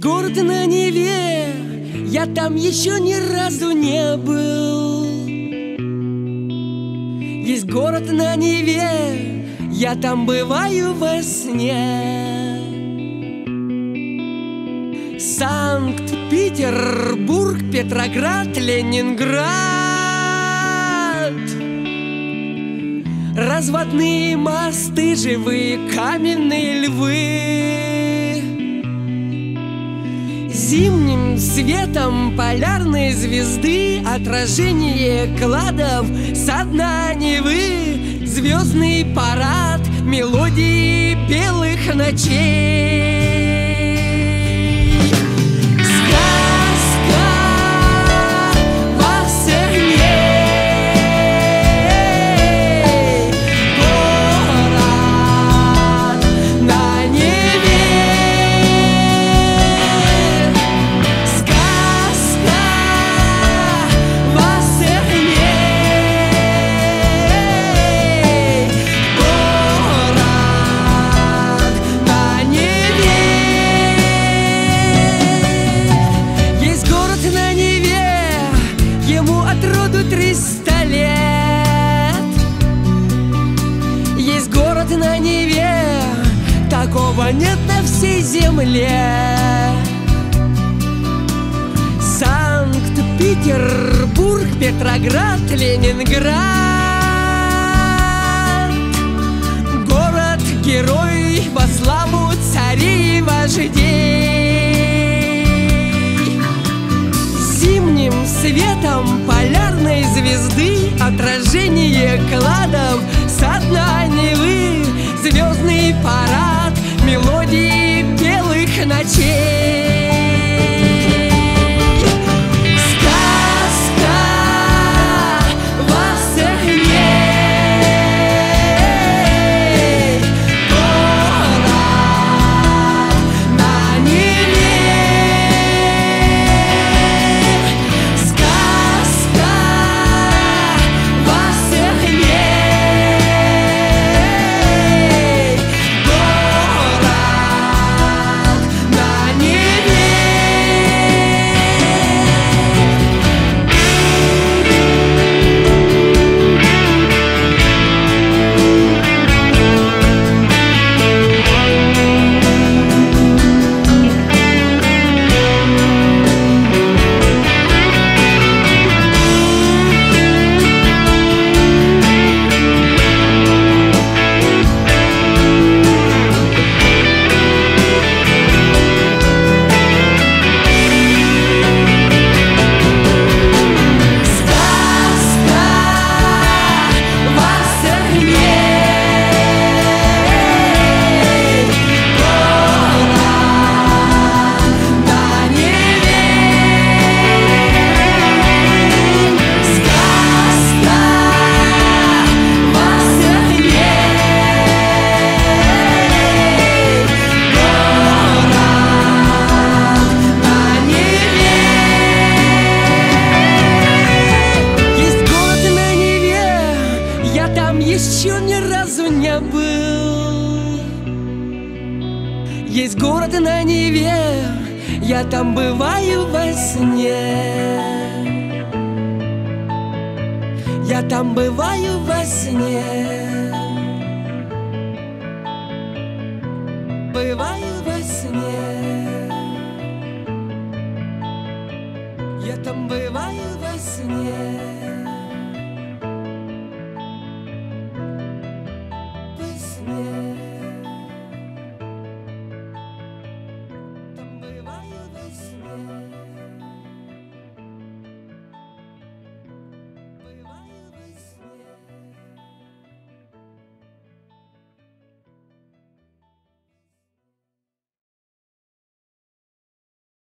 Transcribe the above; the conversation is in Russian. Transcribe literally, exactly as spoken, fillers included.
город на Неве, я там еще ни разу не был. Есть город на Неве, я там бываю во сне. Санкт-Петербург, Петроград, Ленинград. Разводные мосты, живые каменные львы. Зимним светом полярные звезды, отражение кладов со дна Невы. Звездный парад, мелодии белых ночей. триста лет. Есть город на Неве, такого нет на всей земле. Санкт-Петербург, Петроград, Ленинград. Город-герой во славу царей и вождей. Зимним светом полярной звезды, отражение кладов со дна Невы. Звездный парад, мелодии белых ночей. Еще ни разу не был. Есть город на Неве, я там бываю во сне. Я там бываю во сне. Бываю во сне.